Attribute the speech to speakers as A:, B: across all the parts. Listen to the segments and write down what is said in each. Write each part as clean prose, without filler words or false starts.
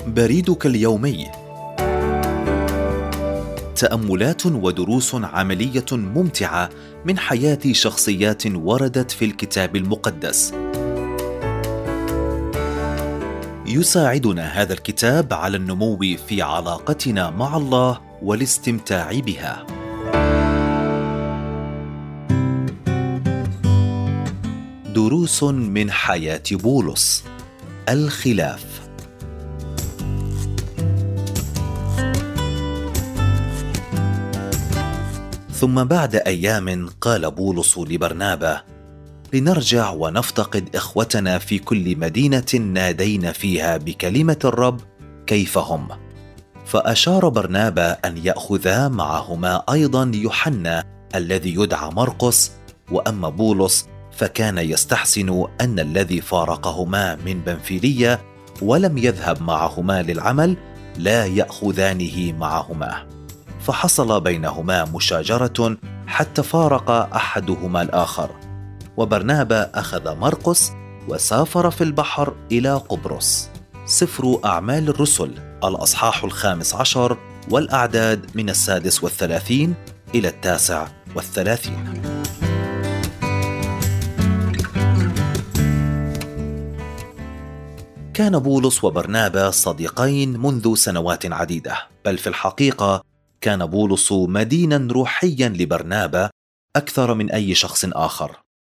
A: بريدك اليومي، تأملات ودروس عملية ممتعة من حياة شخصيات وردت في الكتاب المقدس. يساعدنا هذا الكتاب على النمو في علاقتنا مع الله والاستمتاع بها. دروس من حياة بولس. الخلاف. ثم بعد أيام قال بولس لبرنابا: لنرجع ونفتقد إخوتنا في كل مدينة نادينا فيها بكلمة الرب كيف هم. فأشار برنابا أن يأخذا معهما أيضا يوحنا الذي يدعى مرقس، وأما بولس فكان يستحسن أن الذي فارقهما من بنفيلية ولم يذهب معهما للعمل لا يأخذانه معهما. فحصل بينهما مشاجرة حتى فارق أحدهما الآخر، وبرنابا أخذ مرقس وسافر في البحر إلى قبرص. سفر أعمال الرسل الأصحاح 15 والأعداد من 36 إلى 39. كان بولس وبرنابا صديقين منذ سنوات عديدة، بل في الحقيقة كان بولس مدينا روحيا لبرنابا أكثر من أي شخص آخر.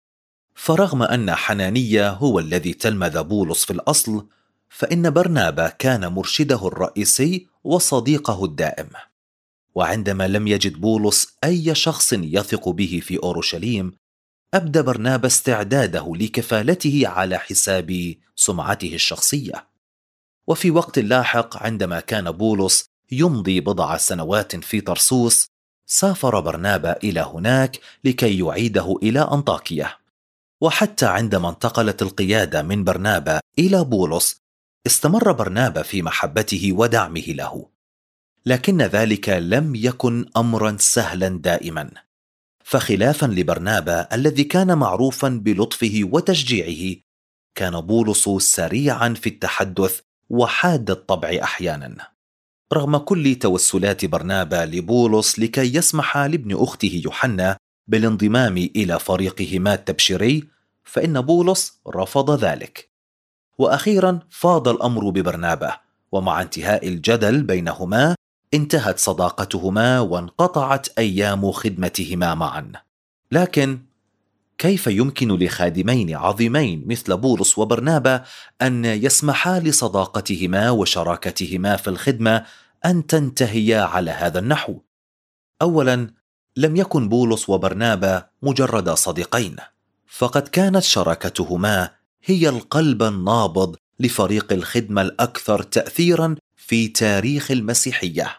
A: فرغم أن حنانية هو الذي تلمذ بولس في الأصل، فإن برنابا كان مرشده الرئيسي وصديقه الدائم. وعندما لم يجد بولس أي شخص يثق به في أورشليم، أبدى برنابا استعداده لكفالته على حساب سمعته الشخصية. وفي وقت لاحق عندما كان بولس يمضي بضع سنوات في طرسوس، سافر برنابا إلى هناك لكي يعيده إلى أنطاكية. وحتى عندما انتقلت القيادة من برنابا إلى بولس، استمر برنابا في محبته ودعمه له، لكن ذلك لم يكن أمرا سهلا دائما. فخلافا لبرنابا الذي كان معروفا بلطفه وتشجيعه، كان بولس سريعا في التحدث وحاد الطبع أحيانا. رغم كل توسلات برنابا لبولس لكي يسمح لابن أخته يوحنا بالانضمام إلى فريقهما التبشيري، فإن بولس رفض ذلك. وأخيرا فاض الأمر ببرنابا، ومع انتهاء الجدل بينهما انتهت صداقتهما وانقطعت أيام خدمتهما معا. لكن كيف يمكن لخادمين عظيمين مثل بولس وبرنابا أن يسمحا لصداقتهما وشراكتهما في الخدمة أن تنتهيا على هذا النحو؟ أولا، لم يكن بولس وبرنابا مجرد صديقين، فقد كانت شراكتهما هي القلب النابض لفريق الخدمة الأكثر تأثيرا في تاريخ المسيحية.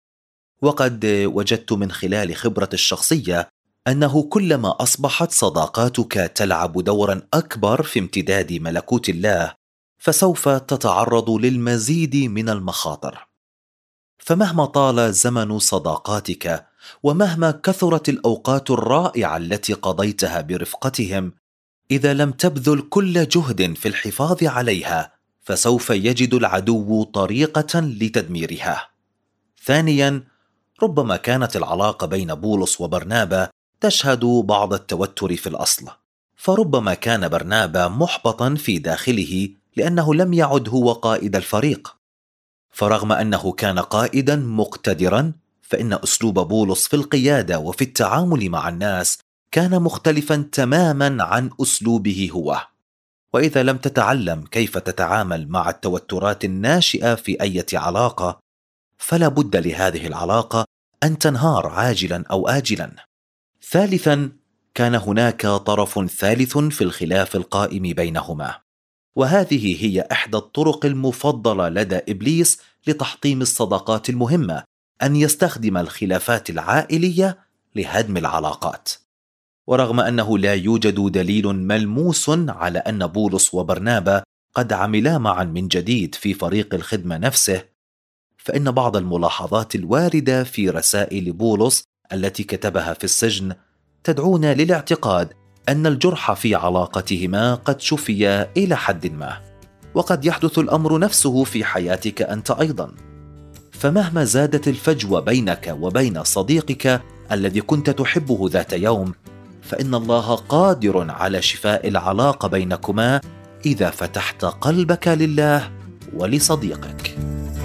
A: وقد وجدت من خلال خبرتي الشخصية أنه كلما أصبحت صداقاتك تلعب دورا أكبر في امتداد ملكوت الله، فسوف تتعرض للمزيد من المخاطر. فمهما طال زمن صداقاتك، ومهما كثرت الأوقات الرائعة التي قضيتها برفقتهم، إذا لم تبذل كل جهد في الحفاظ عليها، فسوف يجد العدو طريقة لتدميرها. ثانيا، ربما كانت العلاقة بين بولس وبرنابا تشهد بعض التوتر في الأصل، فربما كان برنابا محبطا في داخله لأنه لم يعد هو قائد الفريق. فرغم أنه كان قائدا مقتدرا، فإن أسلوب بولس في القيادة وفي التعامل مع الناس كان مختلفا تماما عن أسلوبه هو. وإذا لم تتعلم كيف تتعامل مع التوترات الناشئة في أي علاقة، فلا بد لهذه العلاقة أن تنهار عاجلا أو آجلا. ثالثا، كان هناك طرف ثالث في الخلاف القائم بينهما، وهذه هي إحدى الطرق المفضلة لدى إبليس لتحطيم الصداقات المهمة، أن يستخدم الخلافات العائلية لهدم العلاقات. ورغم أنه لا يوجد دليل ملموس على أن بولس وبرنابا قد عملا معا من جديد في فريق الخدمة نفسه، فإن بعض الملاحظات الواردة في رسائل بولس التي كتبها في السجن تدعونا للاعتقاد أن الجرح في علاقتهما قد شفي إلى حد ما. وقد يحدث الأمر نفسه في حياتك أنت أيضا. فمهما زادت الفجوة بينك وبين صديقك الذي كنت تحبه ذات يوم، فإن الله قادر على شفاء العلاقة بينكما إذا فتحت قلبك لله ولصديقك.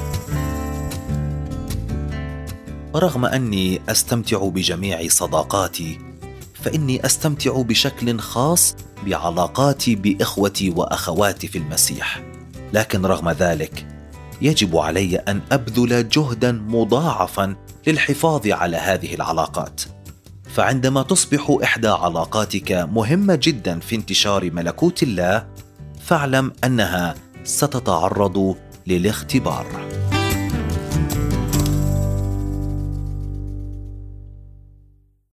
A: رغم أني أستمتع بجميع صداقاتي، فإني أستمتع بشكل خاص بعلاقاتي بإخوتي وأخواتي في المسيح. لكن رغم ذلك يجب علي أن أبذل جهدا مضاعفا للحفاظ على هذه العلاقات. فعندما تصبح إحدى علاقاتك مهمة جدا في انتشار ملكوت الله، فاعلم أنها ستتعرض للاختبار.